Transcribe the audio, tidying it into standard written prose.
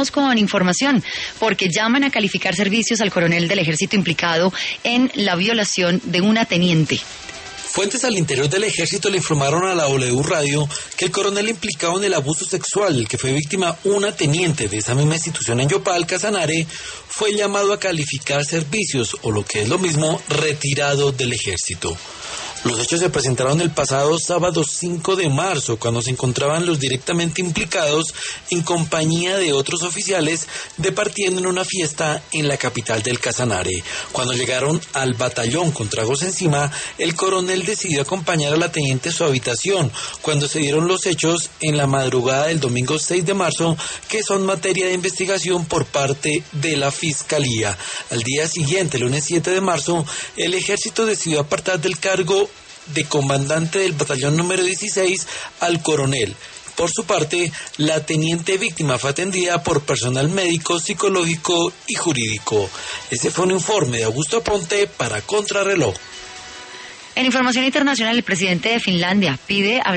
Con información, porque llaman a calificar servicios al coronel del ejército implicado en la violación de una teniente. Fuentes al interior del ejército le informaron a la W Radio que el coronel implicado en el abuso sexual, que fue víctima una teniente de esa misma institución en Yopal, Casanare, fue llamado a calificar servicios, o lo que es lo mismo, retirado del ejército. Los hechos se presentaron el pasado sábado 5 de marzo, cuando se encontraban los directamente implicados en compañía de otros oficiales departiendo en una fiesta en la capital del Casanare. Cuando llegaron al batallón con tragos encima, el coronel decidió acompañar a la teniente a su habitación, cuando se dieron los hechos en la madrugada del domingo 6 de marzo, que son materia de investigación por parte de la Fiscalía. Al día siguiente, lunes 7 de marzo, el ejército decidió apartar del cargo de comandante del batallón número 16 al coronel. Por su parte, la teniente víctima fue atendida por personal médico, psicológico y jurídico. Ese fue un informe de Augusto Ponte para Contrarreloj. En información internacional, el presidente de Finlandia pide